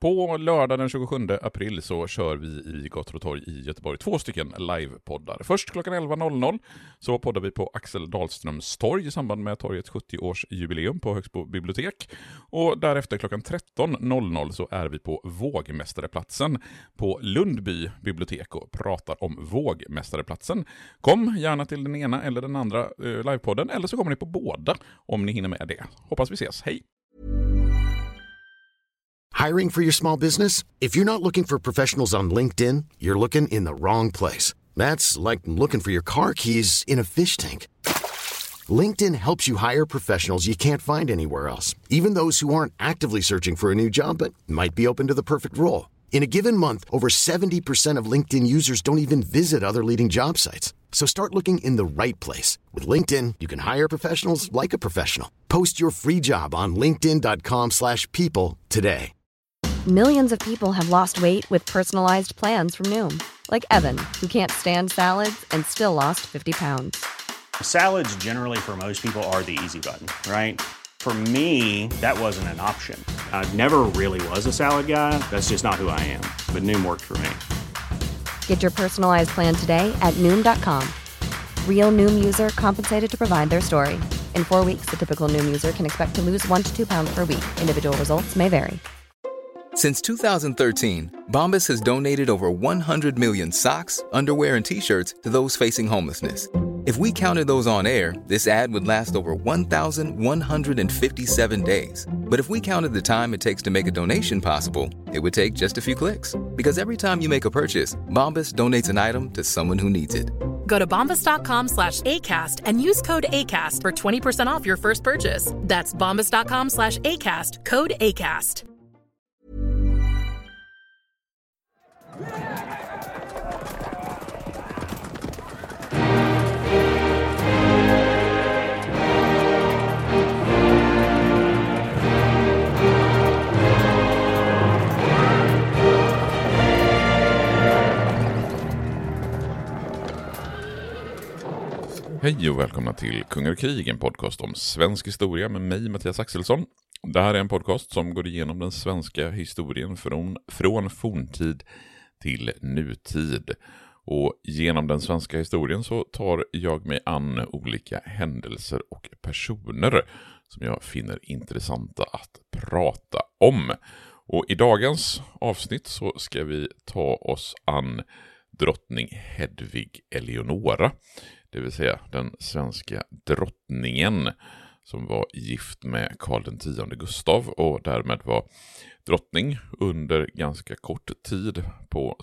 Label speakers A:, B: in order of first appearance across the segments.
A: På lördag den 27 april så kör vi i Gator och torg i Göteborg 2 stycken livepoddar. Först klockan 11.00 så poddar vi på Axel Dahlströms torg i samband med torgets 70-årsjubileum på Högsbo bibliotek. Och därefter klockan 13.00 så är vi på Vågmästareplatsen på Lundby bibliotek och pratar om Vågmästareplatsen. Kom gärna till den ena eller den andra livepodden, eller så kommer ni på båda om ni hinner med det. Hoppas vi ses, hej!
B: Hiring for your small business? If you're not looking for professionals on LinkedIn, you're looking in the wrong place. That's like looking for your car keys in a fish tank. LinkedIn helps you hire professionals you can't find anywhere else, even those who aren't actively searching for a new job but might be open to the perfect role. In a given month, over 70% of LinkedIn users don't even visit other leading job sites. So start looking in the right place. With LinkedIn, you can hire professionals like a professional. Post your free job on linkedin.com/people today.
C: Millions of people have lost weight with personalized plans from Noom. Like Evan, who can't stand salads and still lost 50 pounds.
D: Salads generally for most people are the easy button, right? For me, that wasn't an option. I never really was a salad guy. That's just not who I am. But Noom worked for me.
C: Get your personalized plan today at Noom.com. Real Noom user compensated to provide their story. In 4 weeks, the typical Noom user can expect to lose 1 to 2 pounds per week. Individual results may vary.
E: Since 2013, Bombas has donated over 100 million socks, underwear, and T-shirts to those facing homelessness. If we counted those on air, this ad would last over 1,157 days. But if we counted the time it takes to make a donation possible, it would take just a few clicks. Because every time you make a purchase, Bombas donates an item to someone who needs it.
F: Go to bombas.com/ACAST and use code ACAST for 20% off your first purchase. That's bombas.com/ACAST, code ACAST.
A: Hej och välkomna till Kungar och krig, en podcast om svensk historia med mig, Mattias Axelsson. Det här är en podcast som går igenom den svenska historien från forntid till nutid. Och genom den svenska historien så tar jag mig an olika händelser och personer som jag finner intressanta att prata om. Och i dagens avsnitt så ska vi ta oss an drottning Hedvig Eleonora. Det vill säga den svenska drottningen som var gift med Karl X Gustav och därmed var drottning under ganska kort tid på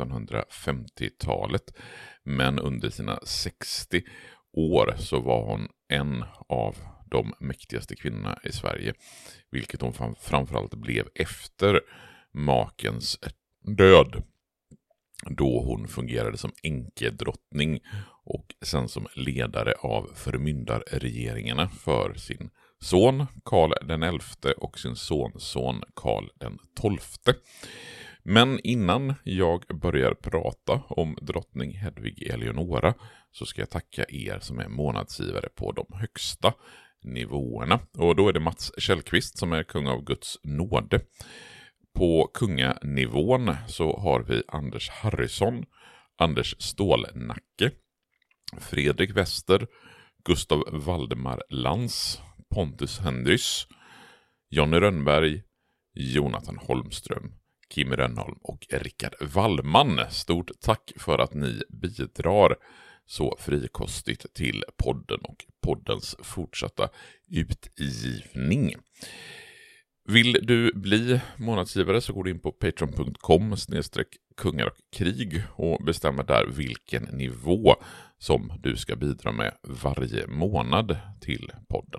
A: 1650-talet. Men under sina 60 år så var hon en av de mäktigaste kvinnorna i Sverige. Vilket hon framförallt blev efter makens död. Då hon fungerade som enkedrottning och sen som ledare av förmyndarregeringarna för sin son Karl den XI och sin sonson Karl den XII. Men innan jag börjar prata om drottning Hedvig Eleonora så ska jag tacka er som är månadsgivare på de högsta nivåerna. Och då är det Mats Källqvist som är kung av Guds nåde. På kunganivån så har vi Anders Harrison, Anders Stålnacke, Fredrik Wester, Gustav Valdemar Lans, Pontus Henrys, Jonny Rönnberg, Jonathan Holmström, Kim Rönnholm och Rickard Wallman. Stort tack för att ni bidrar så frikostigt till podden och poddens fortsatta utgivning. Vill du bli månadsgivare så går du in på patreon.com/kungar och krig och bestämmer där vilken nivå som du ska bidra med varje månad till podden.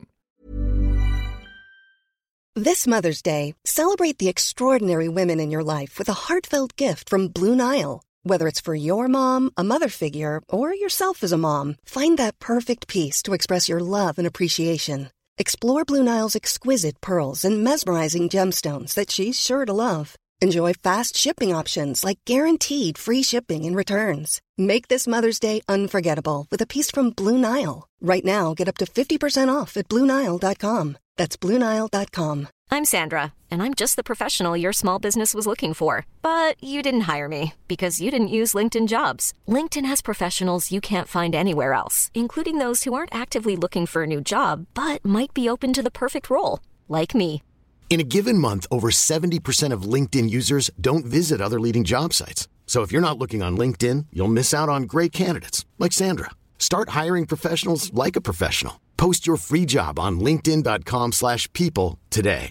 G: This Mother's Day, celebrate the extraordinary women in your life with a heartfelt gift from Blue Nile. Whether it's for your mom, a mother figure, or yourself as a mom, find that perfect piece to express your love and appreciation. Explore Blue Nile's exquisite pearls and mesmerizing gemstones that she's sure to love. Enjoy fast shipping options like guaranteed free shipping and returns. Make this Mother's Day unforgettable with a piece from Blue Nile. Right now, get up to 50% off at BlueNile.com. That's BlueNile.com.
H: I'm Sandra, and I'm just the professional your small business was looking for. But you didn't hire me because you didn't use LinkedIn Jobs. LinkedIn has professionals you can't find anywhere else, including those who aren't actively looking for a new job, but might be open to the perfect role, like me.
B: In a given month, over 70% of LinkedIn users don't visit other leading job sites. So if you're not looking on LinkedIn, you'll miss out on great candidates like Sandra. Start hiring professionals like a professional. Post your free job on linkedin.com/people today.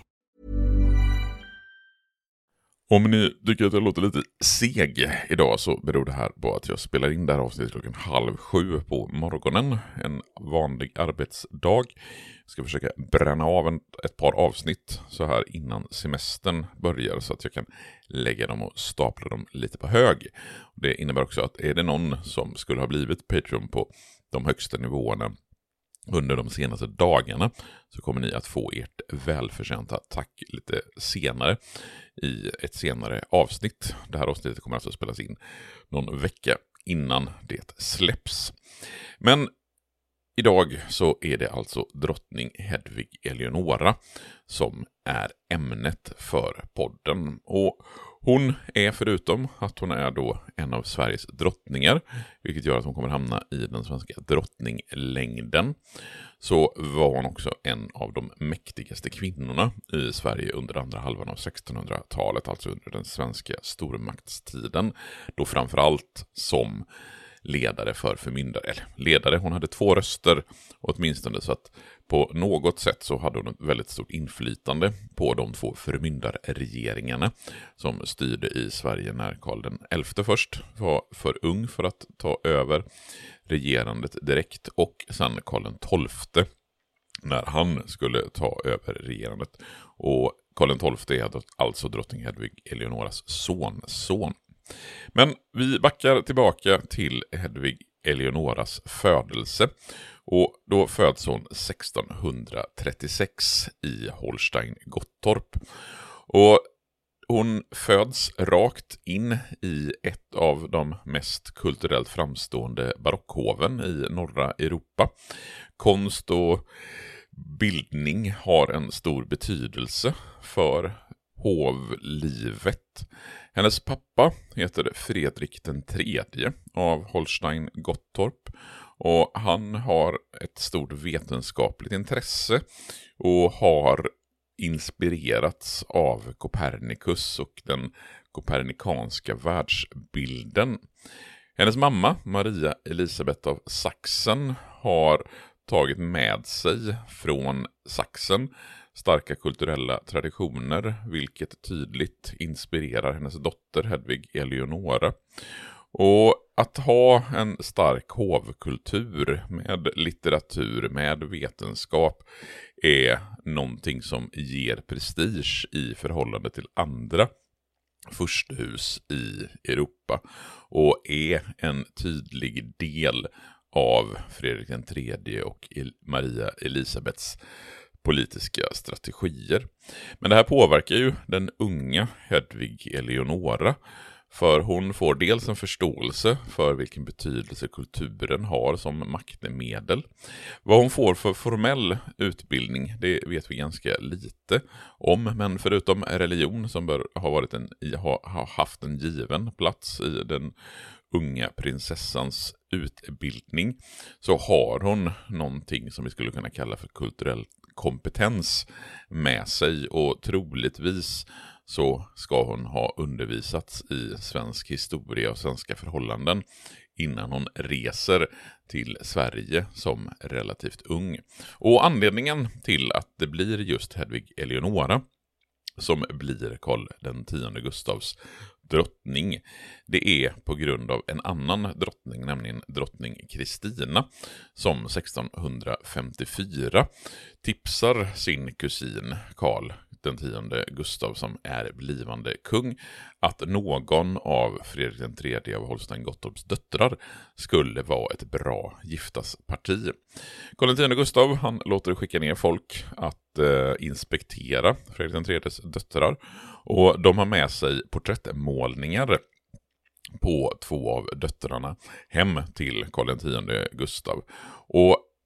A: Om ni tycker att jag låter lite seg idag så beror det här på att jag spelar in det här avsnittet 6:30 på morgonen. En vanlig arbetsdag. Jag ska försöka bränna av ett par avsnitt så här innan semestern börjar så att jag kan lägga dem och stapla dem lite på hög. Det innebär också att är det någon som skulle ha blivit Patreon på de högsta nivåerna under de senaste dagarna så kommer ni att få ert välförtjänta tack lite senare i ett senare avsnitt. Det här avsnittet kommer alltså spelas in någon vecka innan det släpps. Men idag så är det alltså drottning Hedvig Eleonora som är ämnet för podden. Och hon är förutom att hon är då en av Sveriges drottningar, vilket gör att hon kommer hamna i den svenska drottninglängden, så var hon också en av de mäktigaste kvinnorna i Sverige under andra halvan av 1600-talet, alltså under den svenska stormaktstiden, då framförallt som ledare för förmyndare, eller ledare, hon hade 2 röster åtminstone, så att på något sätt så hade hon ett väldigt stort inflytande på de 2 förmyndarregeringarna som styrde i Sverige när Karl XI först var för ung för att ta över regerandet direkt och sen Karl XII när han skulle ta över regerandet. Och Karl XII är alltså drottning Hedvig Eleonoras sonson. Men vi backar tillbaka till Hedvig Eleonoras födelse och då föds hon 1636 i Holstein-Gottorp. Och hon föds rakt in i ett av de mest kulturellt framstående barockhoven i norra Europa. Konst och bildning har en stor betydelse för hovlivet. Hennes pappa heter Fredrik III av Holstein-Gottorp och han har ett stort vetenskapligt intresse och har inspirerats av Copernicus och den kopernikanska världsbilden. Hennes mamma, Maria Elisabeth av Sachsen, har tagit med sig från Sachsen starka kulturella traditioner, vilket tydligt inspirerar hennes dotter Hedvig Eleonora. Och att ha en stark hovkultur med litteratur, med vetenskap är någonting som ger prestige i förhållande till andra furstehus i Europa och är en tydlig del av Fredrik III och Maria Elisabeths politiska strategier. Men det här påverkar ju den unga Hedvig Eleonora, för hon får dels en förståelse för vilken betydelse kulturen har som maktmedel. Vad hon får för formell utbildning, det vet vi ganska lite om, men förutom religion som bör ha haft en given plats i den unga prinsessans utbildning, så har hon någonting som vi skulle kunna kalla för kulturell kompetens med sig, och troligtvis så ska hon ha undervisats i svensk historia och svenska förhållanden innan hon reser till Sverige som relativt ung. Och anledningen till att det blir just Hedvig Eleonora som blir Karl X Gustavs drottning, det är på grund av en annan drottning, nämligen drottning Kristina, som 1654 tipsar sin kusin Karl X Gustav, som är blivande kung, att någon av Fredrik III av Holstein-Gottorps döttrar skulle vara ett bra giftasparti. Karl X Gustav, han låter skicka ner folk att inspektera Fredrik IIIs döttrar, och de har med sig porträttmålningar på 2 av döttrarna hem till Karl X Gustav. Och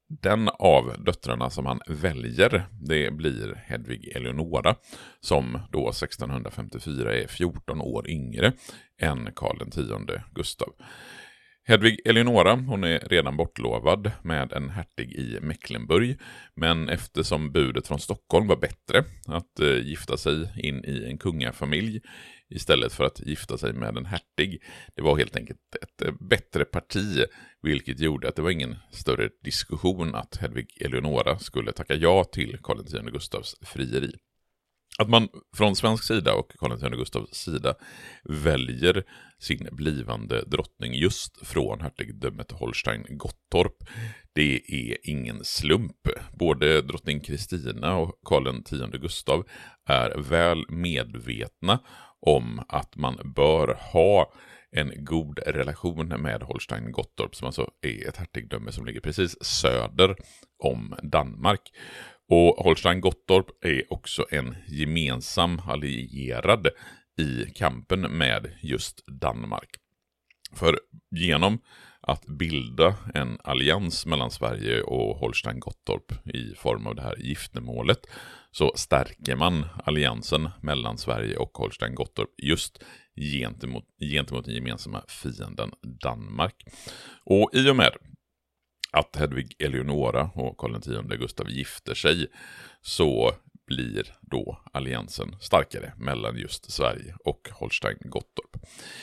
A: Den av döttrarna som han väljer, det blir Hedvig Eleonora, som då 1654 är 14 år yngre än Karl X Gustav. Hedvig Eleonora, hon är redan bortlovad med en hertig i Mecklenburg, men eftersom budet från Stockholm var bättre att gifta sig in i en kungafamilj istället för att gifta sig med en hertig, det var helt enkelt ett bättre parti, vilket gjorde att det var ingen större diskussion att Hedvig Eleonora skulle tacka ja till Karl X Gustavs frieri. Att man från svensk sida och Karl X Gustavs sida väljer sin blivande drottning just från hertigdömet Holstein-Gottorp, det är ingen slump. Både drottning Kristina och Karl X Gustav är väl medvetna om att man bör ha en god relation med Holstein-Gottorp, som alltså är ett hertigdöme som ligger precis söder om Danmark. Och Holstein-Gottorp är också en gemensam allierad i kampen med just Danmark. För genom att bilda en allians mellan Sverige och Holstein-Gottorp i form av det här giftermålet, så stärker man alliansen mellan Sverige och Holstein-Gottorp just gentemot den gemensamma fienden Danmark. Och i och med att Hedvig Eleonora och Karl X Gustav gifter sig, så blir då alliansen starkare mellan just Sverige och Holstein-Gottorp.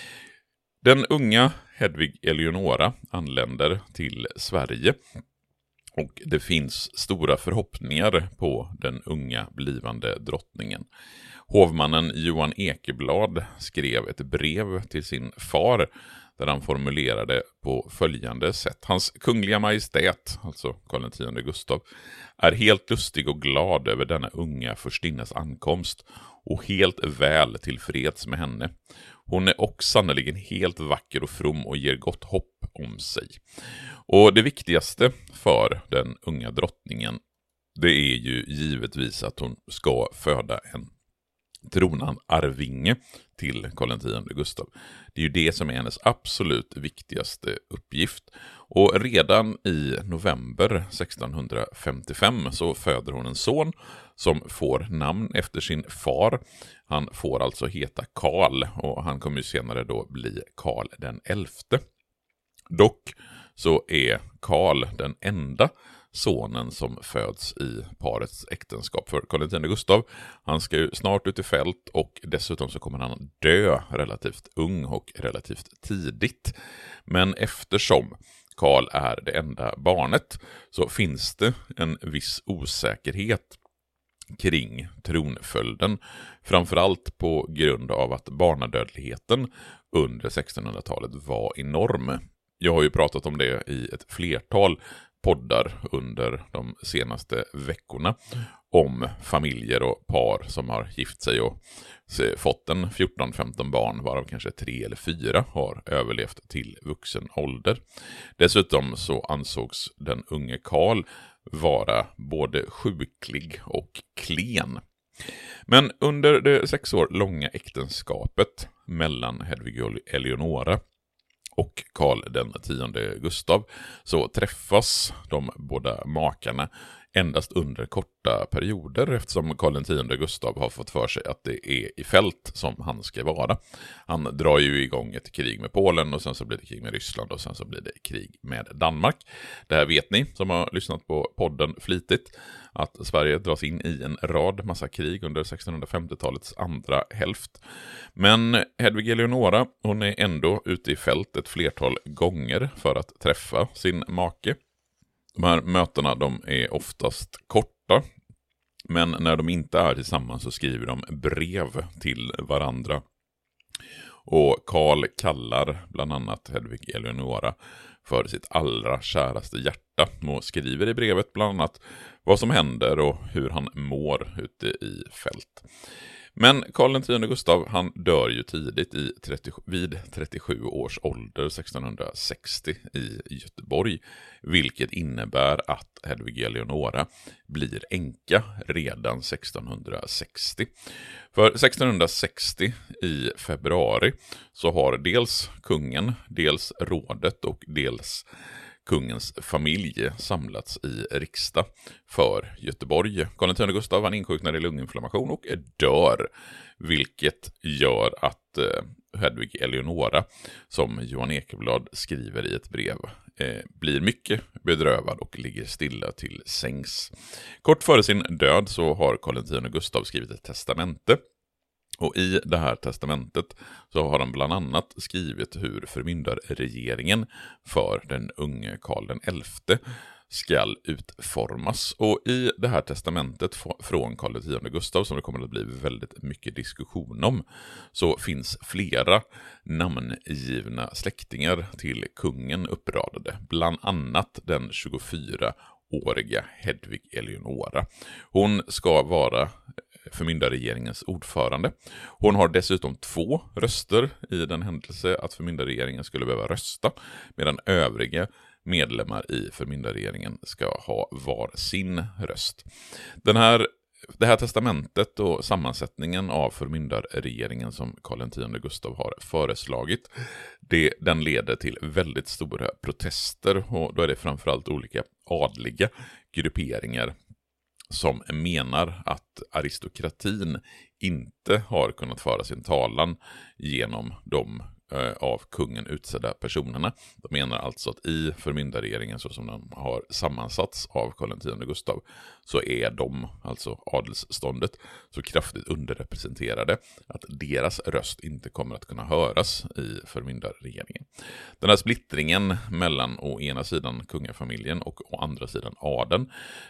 A: Den unga Hedvig Eleonora anländer till Sverige, och det finns stora förhoppningar på den unga blivande drottningen. Hovmannen Johan Ekeblad skrev ett brev till sin far där han formulerade på följande sätt: Hans kungliga majestät, alltså Karl X Gustav, är helt lustig och glad över denna unga förstinnes ankomst och helt väl tillfreds med henne. Hon är också sannoliken helt vacker och from och ger gott hopp om sig. Och det viktigaste för den unga drottningen, det är ju givetvis att hon ska föda en tronarvinge till Karl X Gustav. Det är ju det som är hennes absolut viktigaste uppgift. Och redan i november 1655 så föder hon en son som får namn efter sin far. Han får alltså heta Karl, och han kommer ju senare då bli Karl den 11. Dock så är Karl den enda sonen som föds i parets äktenskap. För Karl X Gustav, han ska ju snart ut i fält, och dessutom så kommer han dö relativt ung och relativt tidigt. Men eftersom Karl är det enda barnet, så finns det en viss osäkerhet kring tronföljden, framförallt på grund av att barnadödligheten under 1600-talet var enorm. Jag har ju pratat om det i ett flertal poddar under de senaste veckorna om familjer och par som har gift sig och fått en 14-15 barn, varav kanske 3 eller 4 har överlevt till vuxen ålder. Dessutom så ansågs den unge Karl vara både sjuklig och klen. Men under det 6 år långa äktenskapet mellan Hedvig Eleonora och Karl den 10 Gustav så träffas de båda makarna endast under korta perioder, eftersom Karl X Gustav har fått för sig att det är i fält som han ska vara. Han drar ju igång ett krig med Polen, och sen så blir det krig med Ryssland, och sen så blir det krig med Danmark. Det här vet ni som har lyssnat på podden flitigt, att Sverige dras in i en rad massa krig under 1650-talets andra hälft. Men Hedvig Eleonora, hon är ändå ute i fält ett flertal gånger för att träffa sin make. De här mötena, de är oftast korta, men när de inte är tillsammans så skriver de brev till varandra. Och Karl kallar bland annat Hedvig Eleonora för sitt allra käraste hjärta och skriver i brevet bland annat vad som händer och hur han mår ute i fält. Men Karl X Gustav, han dör ju tidigt vid 37 års ålder 1660 i Göteborg, vilket innebär att Hedvig Eleonora blir änka redan 1660. För 1660 i februari så har dels kungen, dels rådet och dels kungens familj samlats i riksdag för Göteborg. Karl X Gustav han insjuknar i lunginflammation och dör, vilket gör att Hedvig Eleonora, som Johan Ekeblad skriver i ett brev, blir mycket bedrövad och ligger stilla till sängs. Kort före sin död så har Karl X Gustav skrivit ett testamente. Och i det här testamentet så har han bland annat skrivit hur förmyndarregeringen för den unge Karl XI skall utformas. Och i det här testamentet från Karl X Gustav, som det kommer att bli väldigt mycket diskussion om, så finns flera namngivna släktingar till kungen uppradade. Bland annat den 24-åriga Hedvig Eleonora. Hon ska vara förmyndarregeringens ordförande. Hon har dessutom 2 röster i den händelse att förmyndarregeringen skulle behöva rösta, medan övriga medlemmar i förmyndarregeringen ska ha var sin röst. Det här testamentet och sammansättningen av förmyndarregeringen som Karl X Gustav har föreslagit, den leder till väldigt stora protester, och då är det framförallt olika adliga grupperingar som menar att aristokratin inte har kunnat föra sin talan genom de av kungen utsedda personerna. De menar alltså att i förmyndarregeringen, så som de har sammansatts av Karl X Gustav, så är de, alltså adelsståndet, så kraftigt underrepresenterade att deras röst inte kommer att kunna höras i förmyndarregeringen. Den här splittringen mellan å ena sidan kungafamiljen och å andra sidan adeln,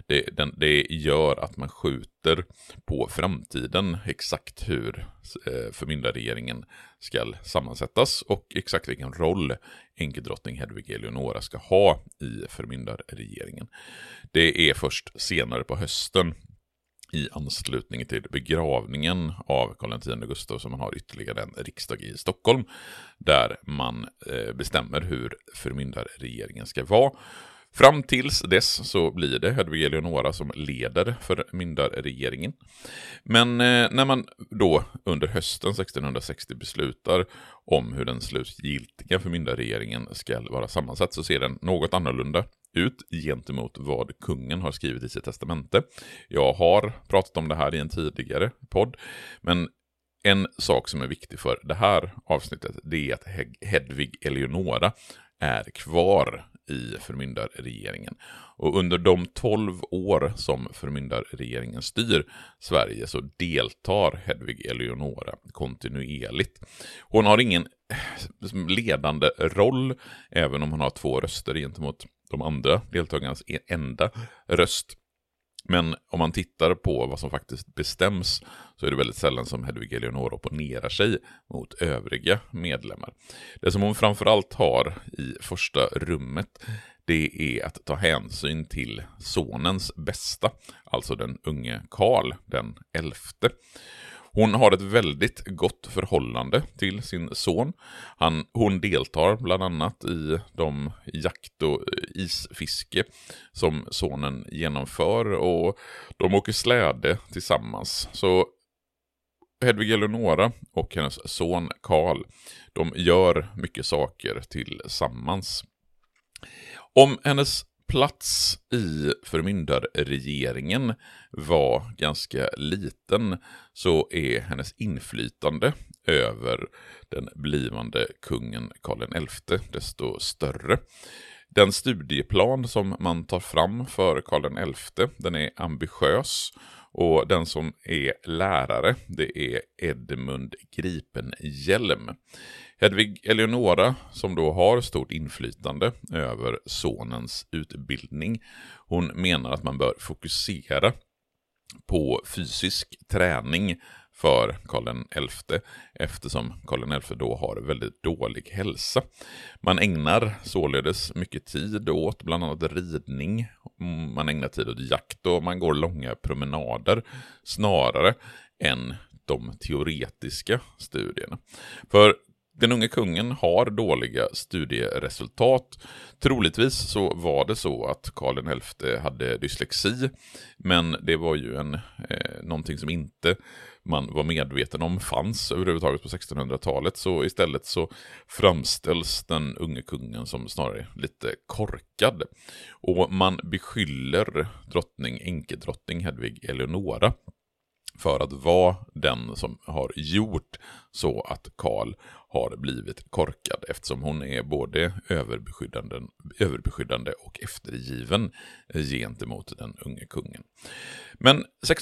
A: det gör att man skjuter på framtiden exakt hur förmyndarregeringen ska sammansättas och exakt vilken roll enkedrottning Hedvig Eleonora ska ha i förmyndarregeringen. Det är först senare på hösten, i anslutning till begravningen av Karl X Gustav, som man har ytterligare en riksdag i Stockholm, där man bestämmer hur förmyndarregeringen ska vara. Fram tills dess så blir det Hedvig Eleonora som leder förmyndarregeringen. Men när man då under hösten 1660 beslutar om hur den slutgiltiga förmyndarregeringen ska vara sammansatt, så ser den något annorlunda ut gentemot vad kungen har skrivit i sitt testamente. Jag har pratat om det här i en tidigare podd, men en sak som är viktig för det här avsnittet, det är att Hedvig Eleonora är kvar i förmyndarregeringen. Och under de 12 år som förmyndarregeringen styr Sverige så deltar Hedvig Eleonora kontinuerligt. Hon har ingen ledande roll, även om hon har 2 röster gentemot de andra deltagarnas enda röst. Men om man tittar på vad som faktiskt bestäms, så är det väldigt sällan som Hedvig Eleonora opponerar sig mot övriga medlemmar. Det som hon framförallt har i första rummet, det är att ta hänsyn till sonens bästa, alltså den unge Karl den 11. Hon har ett väldigt gott förhållande till sin son. Hon deltar bland annat i de jakt- och isfiske som sonen genomför, och de åker släde tillsammans. Så Hedvig Eleonora och hennes son Karl, de gör mycket saker tillsammans. Om hennes plats i förmyndarregeringen var ganska liten, så är hennes inflytande över den blivande kungen Karl XI desto större. Den studieplan som man tar fram för Karl XI, den är ambitiös, och den som är lärare, det är Edmund Gripenhjelm. Hedvig Eleonora, som då har stort inflytande över sonens utbildning, hon menar att man bör fokusera på fysisk träning för Karl XI, eftersom Karl XI då har väldigt dålig hälsa. Man ägnar således mycket tid åt bland annat ridning, man ägnar tid åt jakt och man går långa promenader snarare än de teoretiska studierna. För den unge kungen har dåliga studieresultat. Troligtvis så var det så att Karl XI hade dyslexi, men det var ju någonting som inte man var medveten om fanns överhuvudtaget på 1600-talet. Så istället så framställs den unge kungen som snarare lite korkad. Och man beskyller enkedrottning Hedvig Eleonora för att vara den som har gjort så att Karl har blivit korkad, eftersom hon är både överbeskyddande och eftergiven gentemot den unge kungen. Men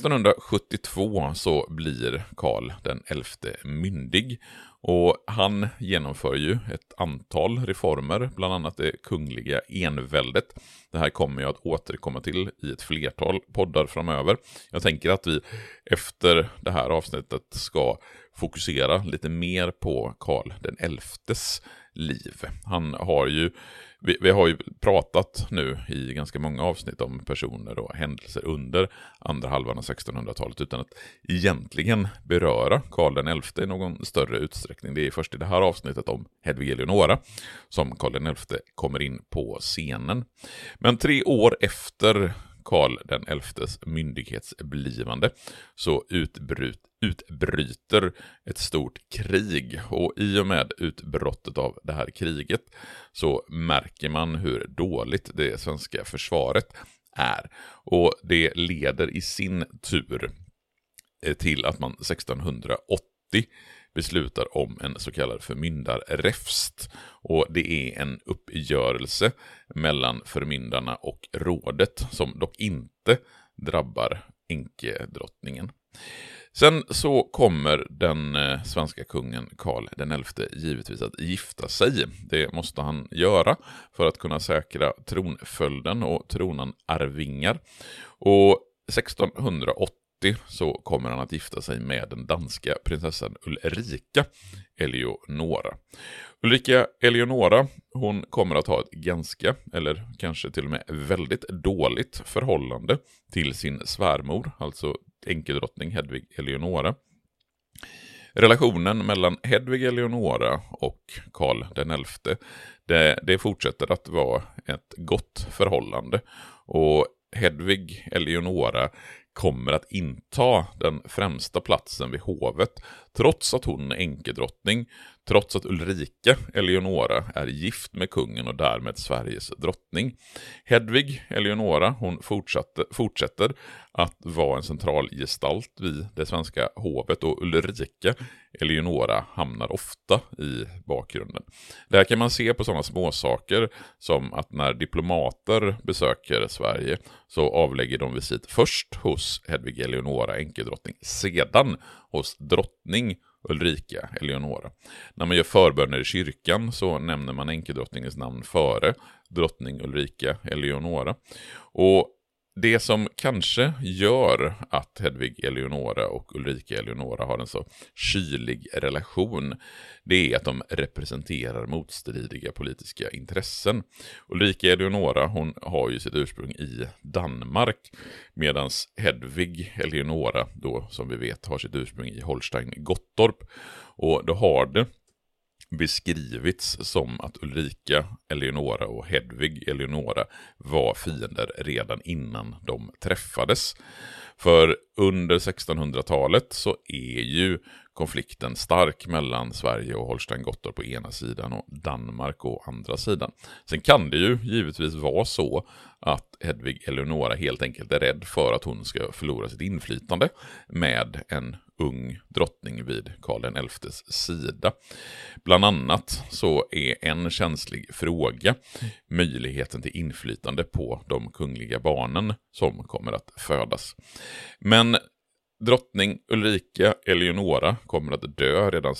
A: 1672 så blir Karl den 11:e myndig, och han genomför ju ett antal reformer, bland annat det kungliga enväldet. Det här kommer jag att återkomma till i ett flertal poddar framöver. Jag tänker att vi efter det här avsnittet ska fokusera lite mer på Karl den 11:es liv. Han har ju, vi har ju pratat nu i ganska många avsnitt om personer och händelser under andra halvan av 1600-talet utan att egentligen beröra Karl den 11:e i någon större utsträckning. Det är först i det här avsnittet om Hedvig Eleonora som Karl den 11:e kommer in på scenen. Men 3 år efter Karl den 11:es myndighetsblivande så utbryter ett stort krig, och i och med utbrottet av det här kriget så märker man hur dåligt det svenska försvaret är, och det leder i sin tur till att man 1680 beslutar om en så kallad förmyndarräfst, och det är en uppgörelse mellan förmyndarna och rådet som dock inte drabbar enkedrottningen. Sen så kommer den svenska kungen Karl den 11:e givetvis att gifta sig. Det måste han göra för att kunna säkra tronföljden och tronarvingar. Och 1680 så kommer han att gifta sig med den danska prinsessan Ulrika Eleonora. Ulrika Eleonora, hon kommer att ha ett ganska, eller kanske till och med väldigt dåligt förhållande till sin svärmor, alltså enkedrottning Hedvig Eleonora. Relationen mellan Hedvig Eleonora och Karl den 11:e, det fortsätter att vara ett gott förhållande, och Hedvig Eleonora kommer att inta den främsta platsen vid hovet, trots att hon är enkedrottning, trots att Ulrika Eleonora är gift med kungen och därmed Sveriges drottning. Hedvig Eleonora, hon fortsätter att vara en central gestalt vid det svenska hovet, och Ulrika Eleonora hamnar ofta i bakgrunden. Det här kan man se på sådana små saker som att när diplomater besöker Sverige så avlägger de visit först hos Hedvig Eleonora, enkedrottning, sedan hos drottning Ulrika Eleonora. När man gör förböner i kyrkan så nämner man enkedrottningens namn före drottning Ulrika Eleonora. Och det som kanske gör att Hedvig Eleonora och Ulrika Eleonora har en så kylig relation, det är att de representerar motstridiga politiska intressen. Ulrika Eleonora, hon har ju sitt ursprung i Danmark, medan Hedvig Eleonora då, som vi vet, har sitt ursprung i Holstein-Gottorp. Och då har det beskrivits som att Ulrika Eleonora och Hedvig Eleonora var fiender redan innan de träffades. För under 1600-talet så är ju konflikten stark mellan Sverige och Holstein-Gottorp på ena sidan och Danmark å andra sidan. Sen kan det ju givetvis vara så att Hedvig Eleonora helt enkelt är rädd för att hon ska förlora sitt inflytande med en ung drottning vid Karl den 11:es sida. Bland annat så är en känslig fråga möjligheten till inflytande på de kungliga barnen som kommer att födas. Men drottning Ulrika Eleonora kommer att dö redan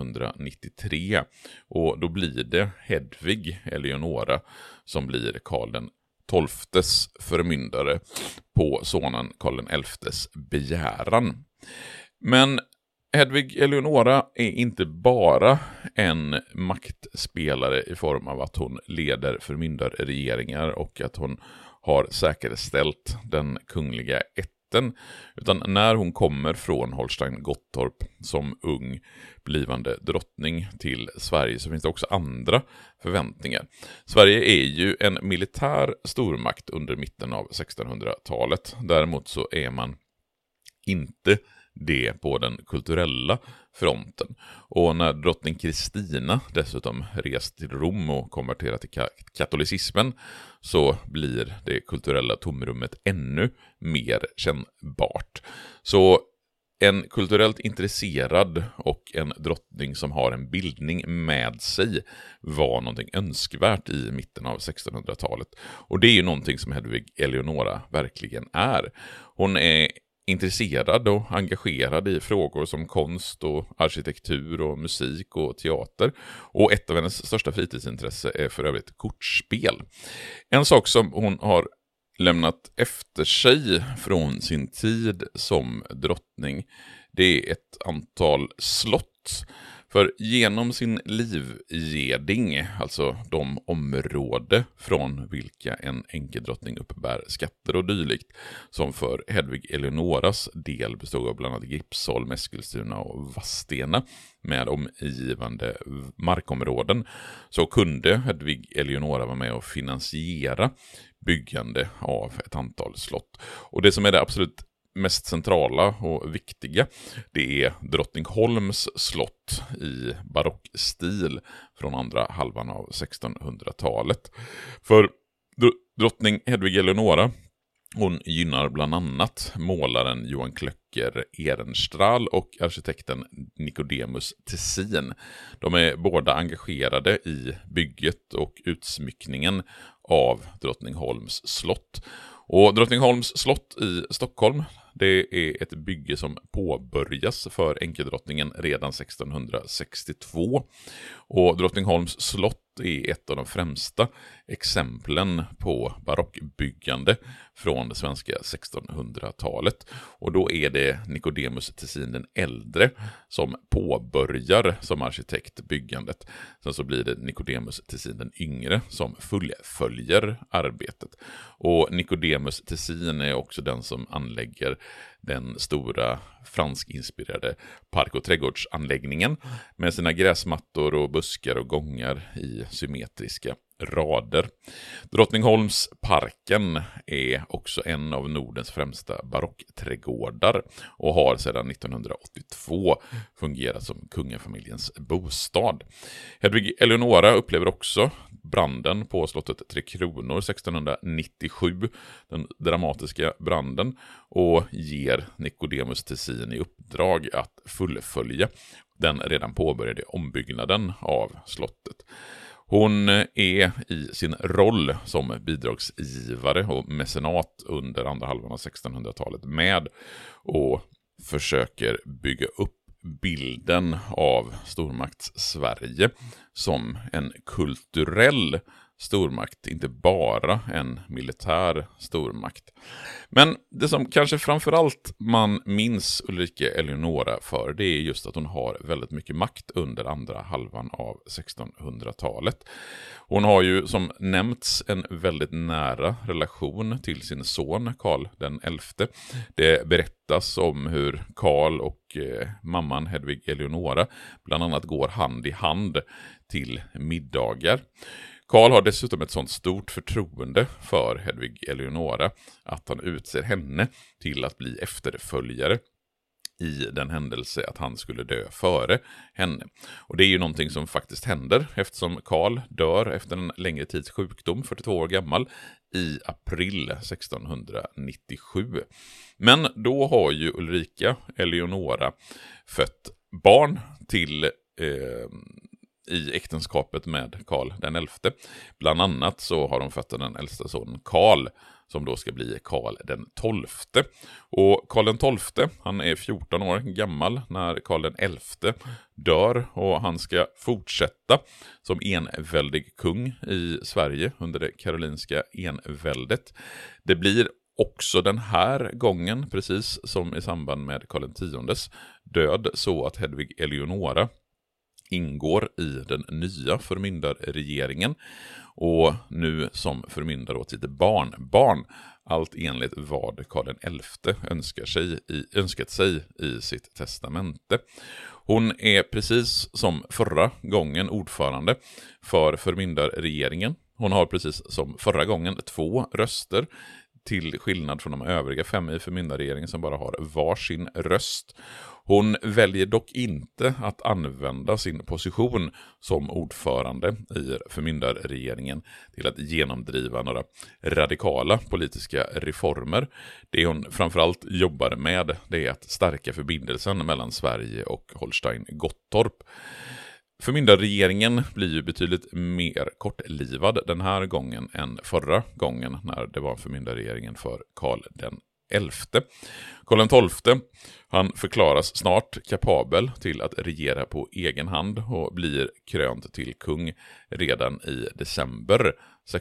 A: 1693, och då blir det Hedvig Eleonora som blir Karl den 12:es förmyndare på sonen Karl den 11:es begäran. Men Hedvig Eleonora är inte bara en maktspelare i form av att hon leder förmyndarregeringar och att hon har säkerställt den kungliga ätten, utan när hon kommer från Holstein-Gottorp som ung blivande drottning till Sverige så finns det också andra förväntningar. Sverige är ju en militär stormakt under mitten av 1600-talet. Däremot så är man inte det på den kulturella fronten. Och när drottning Kristina dessutom rest till Rom och konverterat till katolicismen så blir det kulturella tomrummet ännu mer kännbart. Så en kulturellt intresserad och en drottning som har en bildning med sig var någonting önskvärt i mitten av 1600-talet. Och det är ju någonting som Hedvig Eleonora verkligen är. Hon är intresserad och engagerad i frågor som konst och arkitektur och musik och teater. Och ett av hennes största fritidsintresse är för övrigt kortspel. En sak som hon har lämnat efter sig från sin tid som drottning, det är ett antal slott. För genom sin livgeding, alltså de områden från vilka en enkedrottning uppbär skatter och dylikt, som för Hedvig Eleonoras del bestod av bland annat Gripsholm, Eskilstuna och Vadstena med omgivande markområden, så kunde Hedvig Eleonora vara med och finansiera byggande av ett antal slott. Och det som är det absolut mest centrala och viktiga, det är Drottningholms slott i barockstil från andra halvan av 1600-talet. För drottning Hedvig Eleonora, hon gynnar bland annat målaren Johan Klöcker Ehrenstrahl och arkitekten Nicodemus Tessin. De är båda engagerade i bygget och utsmyckningen av Drottningholms slott. Och Drottningholms slott i Stockholm, det är ett bygge som påbörjas för enkedrottningen redan 1662. Och Drottningholms slott är ett av de främsta exemplen på barockbyggande från det svenska 1600-talet. Och då är det Nicodemus Tessin den äldre som påbörjar som arkitekt byggandet. Sen så blir det Nicodemus Tessin den yngre som fullföljer arbetet. Och Nicodemus Tessin är också den som anlägger den stora franskinspirerade park- och trädgårdsanläggningen med sina gräsmattor och buskar och gångar i symmetriska rader. Drottningholmsparken är också en av Nordens främsta barockträdgårdar och har sedan 1982 fungerat som kungafamiljens bostad. Hedvig Eleonora upplever också branden på slottet Tre Kronor 1697, den dramatiska branden, och ger Nicodemus Tessin i uppdrag att fullfölja den redan påbörjade ombyggnaden av slottet. Hon är i sin roll som bidragsgivare och mecenat under andra halvan av 1600-talet med och försöker bygga upp bilden av stormakts-Sverige som en kulturell stormakt, inte bara en militär stormakt. Men det som kanske framförallt man minns Ulrika Eleonora för, det är just att hon har väldigt mycket makt under andra halvan av 1600-talet. Hon har ju som nämnts en väldigt nära relation till sin son Karl den 11. Det berättas om hur Karl och mamman Hedvig Eleonora bland annat går hand i hand till middagar. Karl har dessutom ett sånt stort förtroende för Hedvig Eleonora att han utser henne till att bli efterföljare i den händelse att han skulle dö före henne. Och det är ju någonting som faktiskt händer eftersom Karl dör efter en längre tids sjukdom, 42 år gammal, i april 1697. Men då har ju Ulrika Eleonora fött barn till i äktenskapet med Karl den 11. Bland annat så har de fött den äldsta sonen Karl, som då ska bli Karl den 12. Och Karl den 12, han är 14 år gammal när Karl den 11 dör, och han ska fortsätta som enväldig kung i Sverige under det karolinska enväldet. Det blir också den här gången, precis som i samband med Karl X död, så att Hedvig Eleonora ingår i den nya förmyndarregeringen och nu som förmyndare åt sitt barnbarn, allt enligt vad Karl XI önskat sig i sitt testamente. Hon är precis som förra gången ordförande för förmyndarregeringen. Hon har precis som förra gången 2 röster till skillnad från de övriga 5 i förmyndarregeringen som bara har varsin röst. Hon väljer dock inte att använda sin position som ordförande i förmyndarregeringen till att genomdriva några radikala politiska reformer. Det hon framförallt jobbar med, det är att stärka förbindelsen mellan Sverige och Holstein-Gottorp. Förmyndarregeringen blir ju betydligt mer kortlivad den här gången än förra gången när det var förmyndarregeringen för Karl den 11. Karl XII, han förklaras snart kapabel till att regera på egen hand och blir krönt till kung redan i december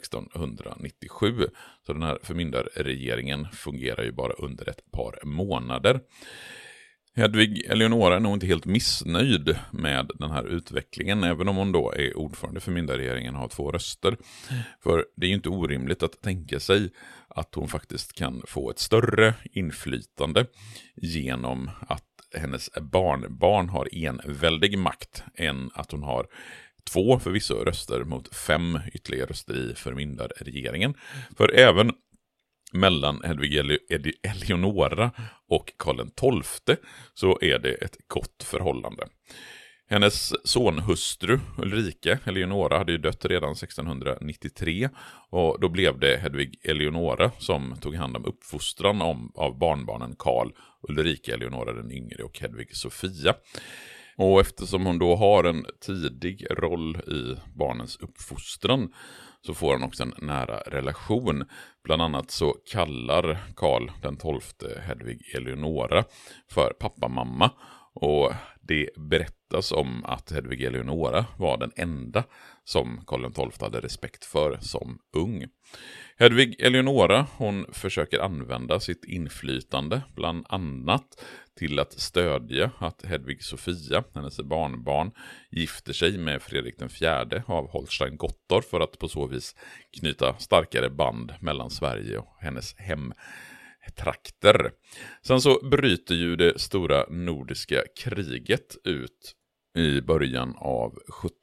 A: 1697. Så den här förmyndarregeringen fungerar ju bara under ett par månader. Hedvig Eleonora är nog inte helt missnöjd med den här utvecklingen, även om hon då är ordförande för förmyndarregeringen och har 2 röster. För det är ju inte orimligt att tänka sig att hon faktiskt kan få ett större inflytande genom att hennes barnbarn har enväldig makt än att hon har 2 förvisso röster mot 5 ytterligare röster i förmyndarregeringen. För även mellan Hedvig Eleonora och Karl XII så är det ett gott förhållande. Hennes sonhustru Ulrika Eleonora hade ju dött redan 1693 och då blev det Hedvig Eleonora som tog hand om uppfostran av barnbarnen Karl, Ulrika Eleonora den yngre och Hedvig Sofia. Och eftersom hon då har en tidig roll i barnens uppfostran så får han också en nära relation. Bland annat så kallar Karl den 12 Hedvig Eleonora för pappa-mamma. Och det berättas om att Hedvig Eleonora var den enda som Karl XII hade respekt för som ung. Hedvig Eleonora, hon försöker använda sitt inflytande bland annat till att stödja att Hedvig Sofia, hennes barnbarn, gifter sig med Fredrik den 4 av Holstein-Gottorp för att på så vis knyta starkare band mellan Sverige och hennes hemtrakter. Sen så bryter ju det stora nordiska kriget ut i början av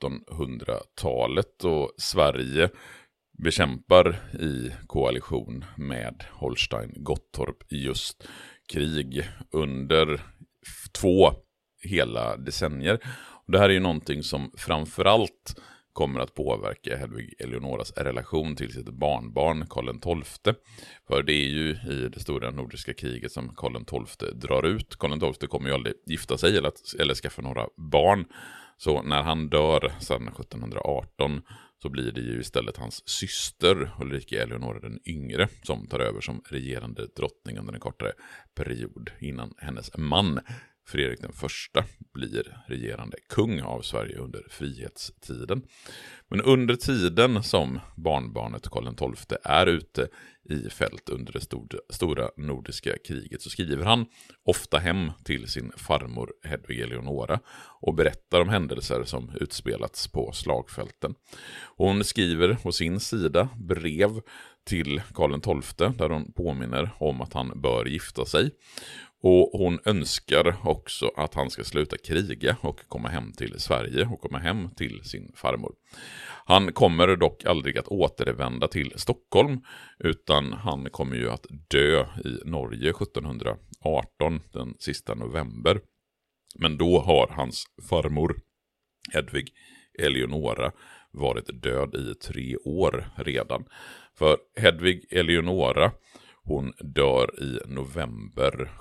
A: 1700-talet och Sverige bekämpar i koalition med Holstein-Gottorp just krig under 2 hela decennier. Och det här är ju någonting som framförallt kommer att påverka Hedvig Eleonoras relation till sitt barnbarn Karl XII. För det är ju i det stora nordiska kriget som Karl XII drar ut. Karl XII kommer ju aldrig gifta sig eller skaffa några barn. Så när han dör sedan 1718 så blir det ju istället hans syster Ulrika Eleonora den yngre som tar över som regerande drottning under en kortare period innan hennes man Fredrik den 1 blir regerande kung av Sverige under frihetstiden. Men under tiden som barnbarnet Karl XII är ute i fält under det stora nordiska kriget så skriver han ofta hem till sin farmor Hedvig Eleonora och berättar om händelser som utspelats på slagfälten. Hon skriver på sin sida brev till Karl XII där hon påminner om att han bör gifta sig. Och hon önskar också att han ska sluta kriga och komma hem till Sverige och komma hem till sin farmor. Han kommer dock aldrig att återvända till Stockholm utan han kommer ju att dö i Norge 1718 den sista november. Men då har hans farmor Hedvig Eleonora varit död i 3 år redan. För Hedvig Eleonora, hon dör i november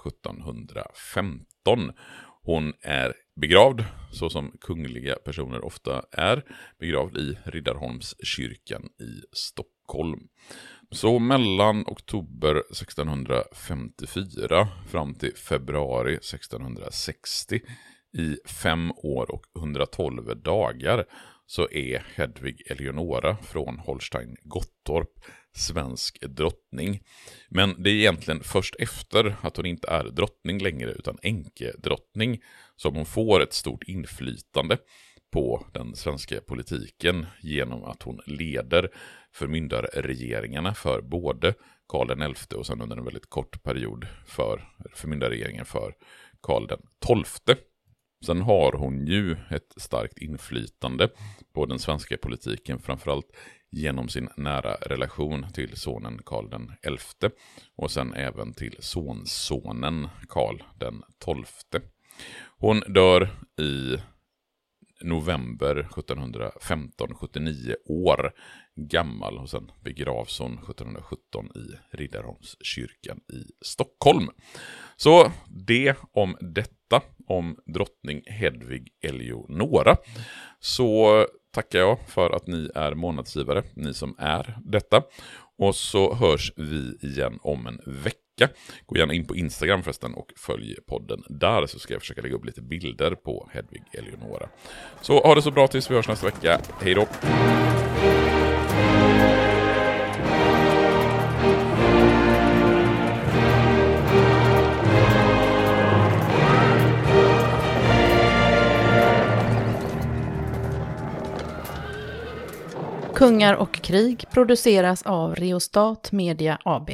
A: 1715. Hon är begravd, så som kungliga personer ofta är, begravd i Riddarholmskyrkan i Stockholm. Så mellan oktober 1654 fram till februari 1660, i 5 år och 112 dagar, så är Hedvig Eleonora från Holstein-Gottorp svensk drottning. Men det är egentligen först efter att hon inte är drottning längre utan änkedrottning som hon får ett stort inflytande på den svenska politiken genom att hon leder förmyndarregeringarna för både Karl XI och sen under en väldigt kort period för förmyndarregeringen för Karl XII. Sen har hon ju ett starkt inflytande på den svenska politiken, framförallt genom sin nära relation till sonen Karl den 11 och sen även till sonsonen Karl den 12. Hon dör i november 1715, 79 år gammal, och sen begravs hon 1717 i Riddarholmskyrkan i Stockholm. Så det om detta, om drottning Hedvig Eleonora. Så tackar jag för att ni är månadsgivare, ni som är detta. Och så hörs vi igen om en vecka. Gå gärna in på Instagram förresten och följ podden där, så ska jag försöka lägga upp lite bilder på Hedvig Eleonora. Så ha det så bra tills vi hörs nästa vecka. Hej då!
I: Kungar och krig produceras av Reostat Media AB.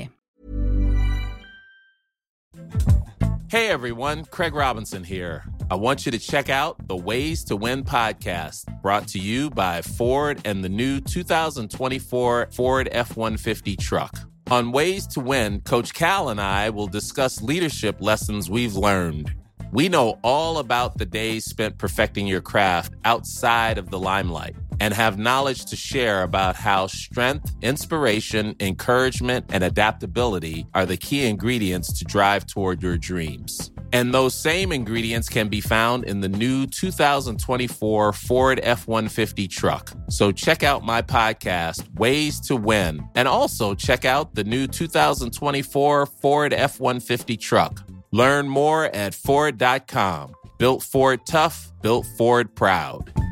J: Hey everyone, Craig Robinson here. I want you to check out the Ways to Win podcast, brought to you by Ford and the new 2024 Ford F-150 truck. On Ways to Win, Coach Cal and I will discuss leadership lessons we've learned. We know all about the days spent perfecting your craft outside of the limelight, and have knowledge to share about how strength, inspiration, encouragement, and adaptability are the key ingredients to drive toward your dreams. And those same ingredients can be found in the new 2024 Ford F-150 truck. So check out my podcast, Ways to Win, and also check out the new 2024 Ford F-150 truck. Learn more at Ford.com. Built Ford tough, built Ford proud.